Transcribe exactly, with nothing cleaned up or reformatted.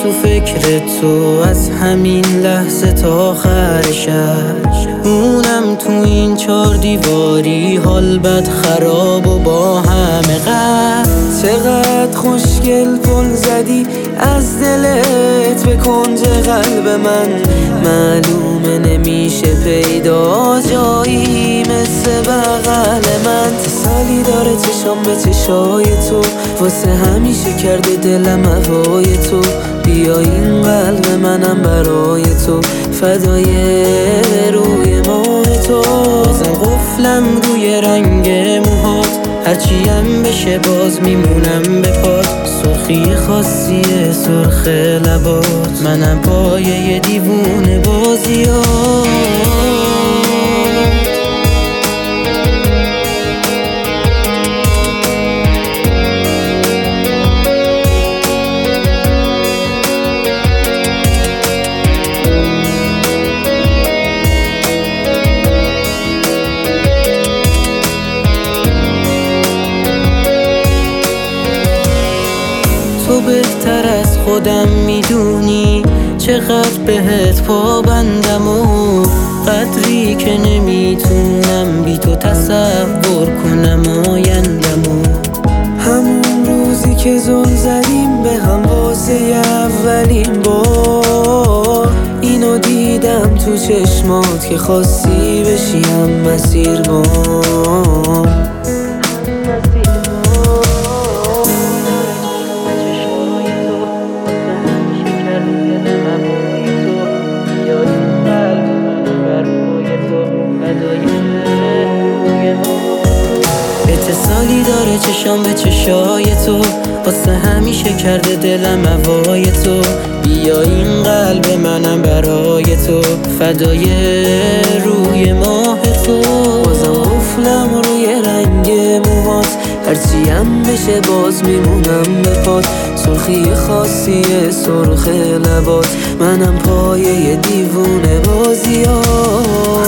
تو فکر تو از همین لحظه تا آخر شب. اونم تو این چار دیواری حال بد خراب و با همه غم. چقدر خوشگل پل زدی از دلت به کنج قلب من. معلومه نمیشه پیدا جایی مثل بغل من. تسالی داره چشام به چشای تو، واسه همیشه کرده دلم هوای تو. بیا این قلب منم برای تو، فدای روی ماه تو. بازم قفلم روی رنگ موهات، هرچیم بشه باز میمونم به پات. سرخی خاصی سرخ لبات، منم پایه دیوونه بازیات. تو بهتر از خودم میدونی چقدر بهت پابندم و قدری که نمیتونم بی تو تصور کنم آیندمو. همون روزی که زل زدیم به هم واسه اولین بار، اینو دیدم تو چشمات که خواستی بشیم مسیربان. اتصالی داره چشام به چشای تو، واسه همیشه کرده دلم هوای تو. بیا این قلب منم برای تو، فدای روی ماه تو. بازم قفلم روی رنگ موهات، هرچیم بشه باز میمونم به پات. سرخی خاصی سرخ لبات، منم پایه دیوونه بازیات.